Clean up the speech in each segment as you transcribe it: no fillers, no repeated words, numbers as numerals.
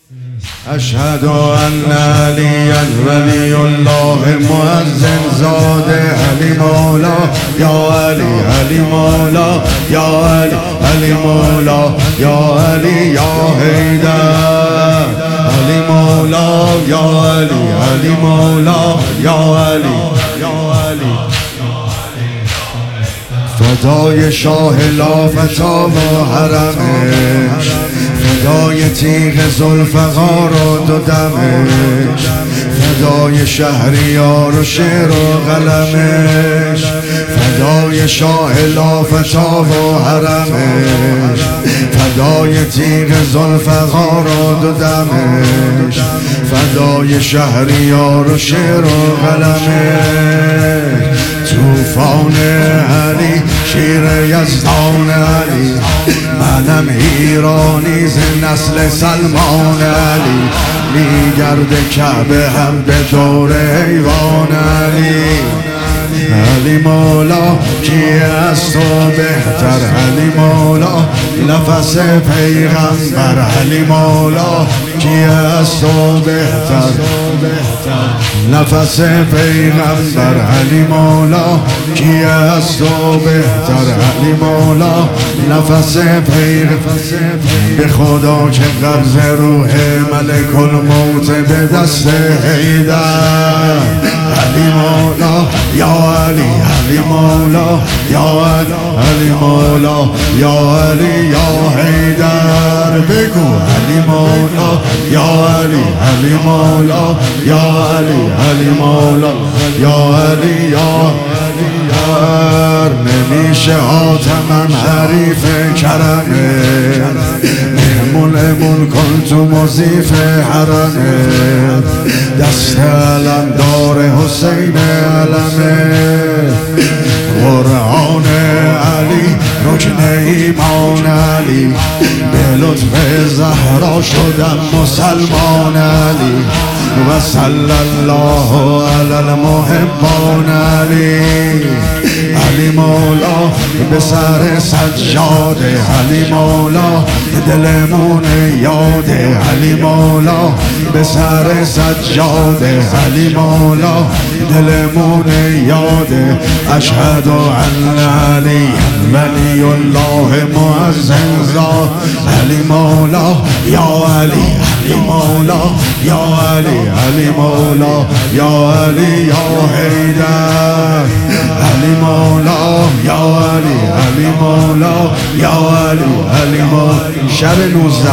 اشهد ان علی ولی الله مؤذن زاده علی مولا یا علی علی مولا یا علی علی مولا یا علی یا حیدر علی مولا یا علی علی مولا یا علی یا علی فدای شاه لافتا و حرمش فدای تیغ ذوالفقار و دو دمش فدای شهریار و شعر و قلمش فدای شاه لافتا و حرمش فدای تیغ ذوالفقار و دو دمش فدای شهریار و شعر و قلمش توفان علی شیر یزدان علی منم ایرانی ز نسل سلمان علی میگرد کعبه هم به دور ایوان علی علی مولا کی از تو بهتر علی مولا نفس پیغمبر علی مولا کی از تو بهتر نفس پیغمبر علی مولا کی از تو بهتر علی مولا نفس پیغمبر به خدا که قبض روح ملک الموت به دست حیدر علی مولا یا علی علی مولا یا علی علی مولا یا علی یا حیدر بگو علی مولا یا علی علی مولا یا علی علی مولا یا علی یا حیدر نمیشه حاتمم حریف کرمه مهمون کن تو مضیف حرمه دست علم دار حسین علمه قرآن علی رکن ایمان علی به لطف زهرا شدم مسلمان علی و صلی الله علی المحبان علی علی مولا به سر سجاده علی مولا دلمون یاده علی مولا به سر سجاده علی مولا دلمون یاده اشهد ان علی ولی الله مؤذن زاده علی مولا یا علی علی مولا یا علی علی مولا یا علی یا حیدر علی مولا یا علی علی مولا یا علی علی مولا شب 19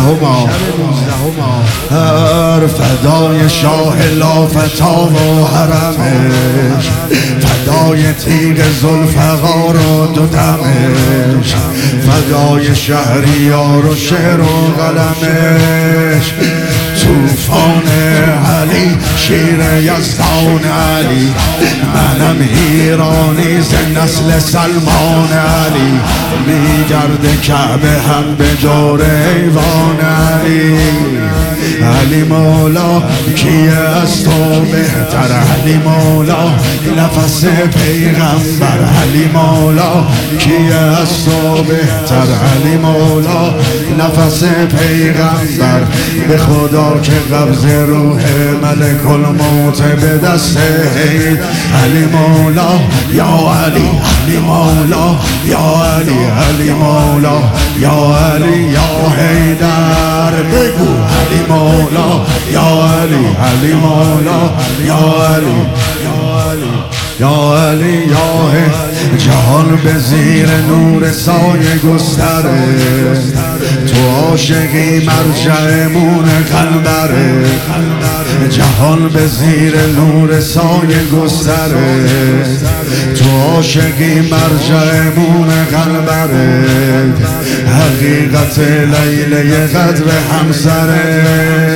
هر فدای شاه لافتا و حرمش فدای تیغ ذوالفقار و دو دمش فدای شهریار و شعر و قلمش توفان علی شیر یزدان علی منم ایرانی ز نسل سلمان علی میگرد کعبه هم به دور ایوان علی علی مولا کی از تو بهتر علی مولا نفس پیغمبر علی مولا کی از تو بهتر علی مولا نفس پیغمبر به خدا که قبض روح ملک الموت به دست حیدر علی مولا یا علی علی مولا یا علی علی مولا یا علی یا حیدر بگو علی مولا یا علی علی مولا یا علی یا علی یا علی یا جهان به زیر نور سایه گستره تو عاشقی مرجعمون قلبره جهان به زیر نور سایه گستره تو عاشقی مرجعمون قلبره حقیقت لیله قدر همسره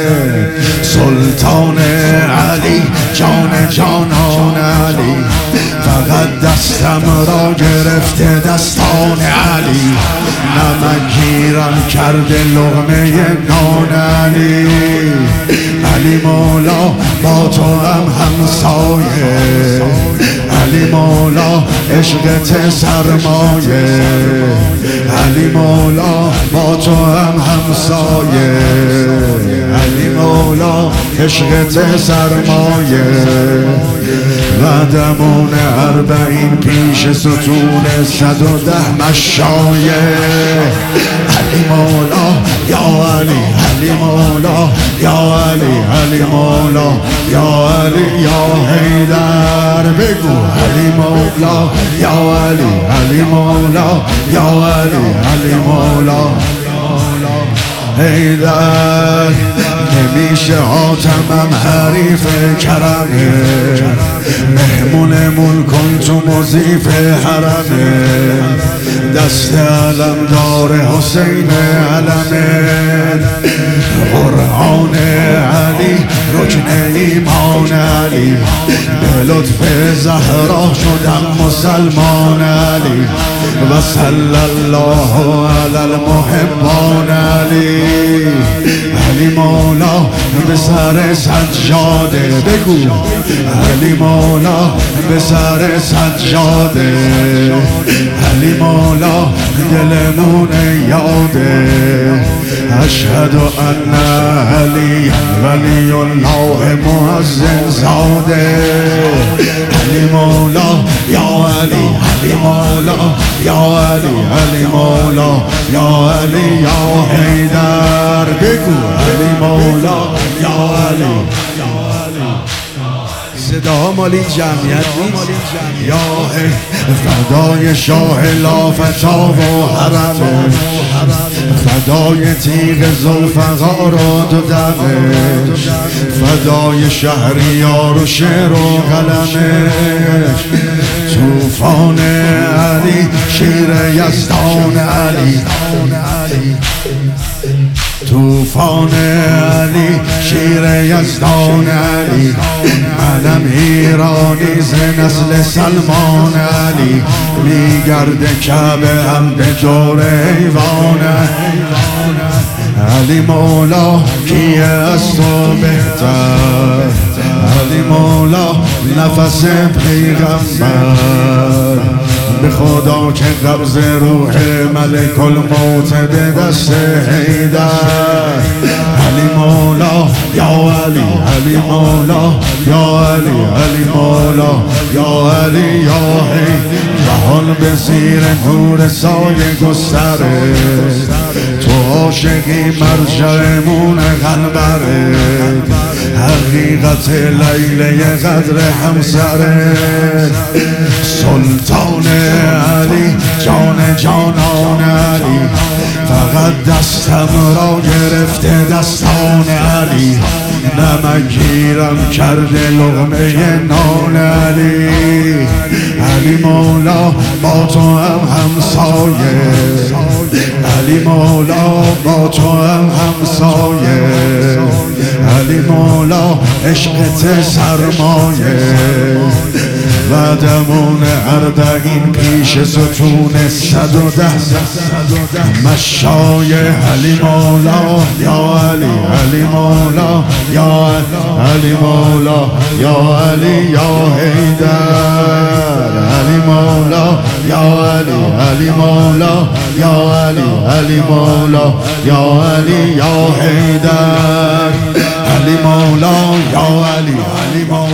سلطان علی جان جانان علی فقط دستم را گرفته دستان علی نمکگیرم کرده لقمه نان علی علی مولا با تو هم همسایه علی مولا عشقت سرمایه علی مولا با تو هم همسایه علی عشقت سرمایه قدمون 40 پیش ستون 110 مشایه علی مولا یا علی علی مولا یا علی علی مولا یا علی یا حیدر بگو علی مولا یا علی علی مولا یا علی علی مولا حیدر نمیشه حاتمم حریف کرمه مهمونمون کن تو مضیف حرمه دست علم دار حسین علمه قرآن علی رکن ایمان علی به لطف زهرا شدم مسلمان علی و صلی الله علی المحبان علی علی مولا به سر سجاده بگو علی مولا به سر سجاده علی مولا دلمون یاده اشهد ان علی ولی الله معزز زاده علی مولا یا علی علی مولا یا علی علی مولا یا علی یا حیدر بگو علی مولا یا علی صدا مالی جمعیت نیست یا فدای شاه لافتا و حرمه فدای تیغ ذوالفقار و دو دمش فدای شهریار و شعر و قلمش توفان علی شیر یزدان علی توفان علی شیر یزدان علی منم ایرانی ز نسل سلمان علی میگرده کعبه هم به دور ایوان علی مولا کیه از تو بهتر علی مولا نفس پیغمبر به خدا که قبض روح ملک الموت به دست حیدر علی مولا یا علی علی مولا یا علی علی مولا یا علی یا حیدر جهان به زیر نور سایه گستره تو عاشقی مرجعمون قلبره حقیقت لیله قدر همسره سلطان علی جان جانان علی فقط دستم را گرفته دستان علی نمکگیرم کرده لقمه نان علی علی مولا با تو هم همسایه علی مولا با تو هم همسایه علی مولا عشقت سرمایه قدمون 40 پیش ستون 110 مشایه علی مولا یا علی علی مولا یا علی مولا یا علی یا حیدر علی مولا یا علی علی مولا یا علی علی مولا یا علی یا حیدر علی مولا یا علی علی مولا